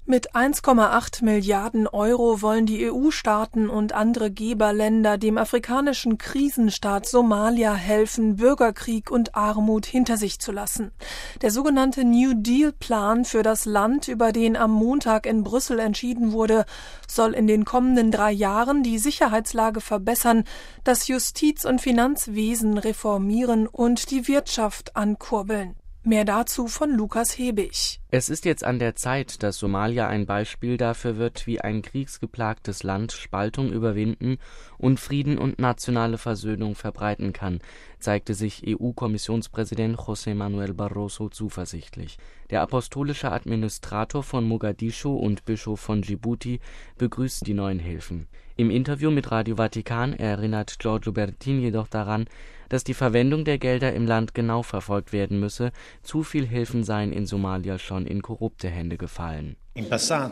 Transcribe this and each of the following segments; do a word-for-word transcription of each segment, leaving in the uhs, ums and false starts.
Mit eins Komma acht Milliarden Euro wollen die E U-Staaten und andere Geberländer dem afrikanischen Krisenstaat Somalia helfen, Bürgerkrieg und Armut hinter sich zu lassen. Der sogenannte New Deal-Plan für das Land, über den am Montag in Brüssel entschieden wurde, soll in den kommenden drei Jahren die Sicherheitslage verbessern, das Justiz- und Finanzwesen reformieren und die Wirtschaft ankurbeln. Mehr dazu von Lukas Hebig. Es ist jetzt an der Zeit, dass Somalia ein Beispiel dafür wird, wie ein kriegsgeplagtes Land Spaltung überwinden und Frieden und nationale Versöhnung verbreiten kann, zeigte sich E U-Kommissionspräsident José Manuel Barroso zuversichtlich. Der apostolische Administrator von Mogadischu und Bischof von Dschibuti begrüßt die neuen Hilfen. Im Interview mit Radio Vatikan erinnert Giorgio Bertin jedoch daran, dass die Verwendung der Gelder im Land genau verfolgt werden müsse. Zu viel Hilfen seien in Somalia schon in korrupte Hände gefallen. In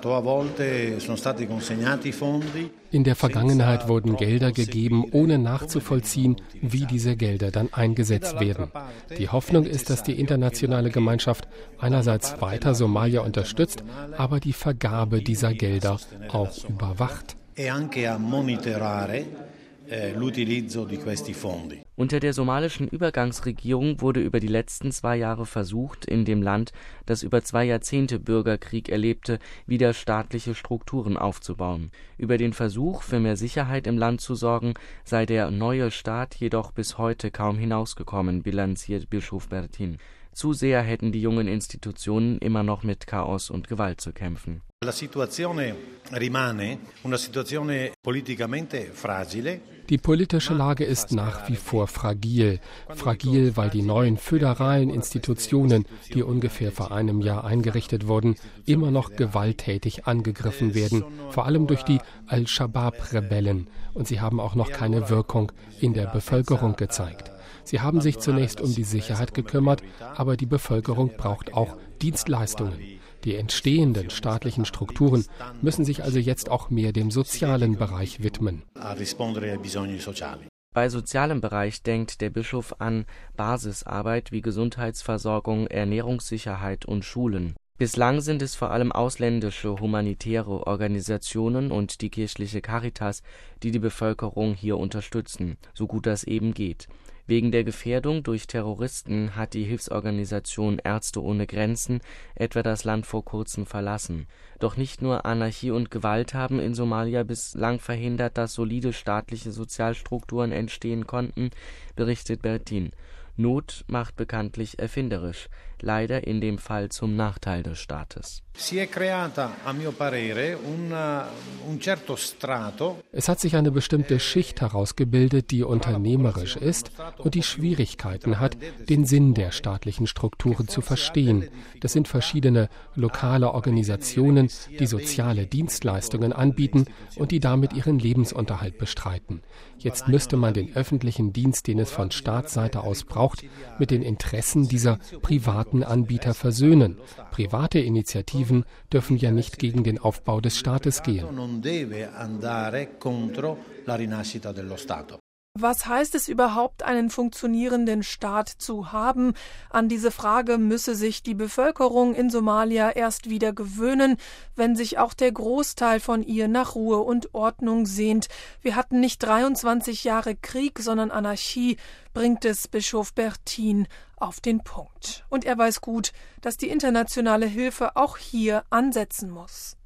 der Vergangenheit wurden Gelder gegeben, ohne nachzuvollziehen, wie diese Gelder dann eingesetzt werden. Die Hoffnung ist, dass die internationale Gemeinschaft einerseits weiter Somalia unterstützt, aber die Vergabe dieser Gelder auch überwacht. Unter der somalischen Übergangsregierung wurde über die letzten zwei Jahre versucht, in dem Land, das über zwei Jahrzehnte Bürgerkrieg erlebte, wieder staatliche Strukturen aufzubauen. Über den Versuch, für mehr Sicherheit im Land zu sorgen, sei der neue Staat jedoch bis heute kaum hinausgekommen, bilanziert Bischof Bertin. Zu sehr hätten die jungen Institutionen immer noch mit Chaos und Gewalt zu kämpfen. Die politische Lage ist nach wie vor fragil. Fragil, weil die neuen föderalen Institutionen, die ungefähr vor einem Jahr eingerichtet wurden, immer noch gewalttätig angegriffen werden, vor allem durch die Al-Shabaab-Rebellen. Und sie haben auch noch keine Wirkung in der Bevölkerung gezeigt. Sie haben sich zunächst um die Sicherheit gekümmert, aber die Bevölkerung braucht auch Dienstleistungen. Die entstehenden staatlichen Strukturen müssen sich also jetzt auch mehr dem sozialen Bereich widmen. Bei sozialem Bereich denkt der Bischof an Basisarbeit wie Gesundheitsversorgung, Ernährungssicherheit und Schulen. Bislang sind es vor allem ausländische humanitäre Organisationen und die kirchliche Caritas, die die Bevölkerung hier unterstützen, so gut das eben geht. Wegen der Gefährdung durch Terroristen hat die Hilfsorganisation Ärzte ohne Grenzen etwa das Land vor kurzem verlassen. Doch nicht nur Anarchie und Gewalt haben in Somalia bislang verhindert, dass solide staatliche Sozialstrukturen entstehen konnten, berichtet Bertin. Not macht bekanntlich erfinderisch, leider in dem Fall zum Nachteil des Staates. Es hat sich eine bestimmte Schicht herausgebildet, die unternehmerisch ist und die Schwierigkeiten hat, den Sinn der staatlichen Strukturen zu verstehen. Das sind verschiedene lokale Organisationen, die soziale Dienstleistungen anbieten und die damit ihren Lebensunterhalt bestreiten. Jetzt müsste man den öffentlichen Dienst, den es von Staatsseite aus braucht, mit den Interessen dieser privaten Anbieter versöhnen. Private Initiativen dürfen ja nicht gegen den Aufbau des Staates gehen. Was heißt es überhaupt, einen funktionierenden Staat zu haben? An diese Frage müsse sich die Bevölkerung in Somalia erst wieder gewöhnen, wenn sich auch der Großteil von ihr nach Ruhe und Ordnung sehnt. Wir hatten nicht dreiundzwanzig Jahre Krieg, sondern Anarchie, bringt es Bischof Bertin auf den Punkt. Und er weiß gut, dass die internationale Hilfe auch hier ansetzen muss.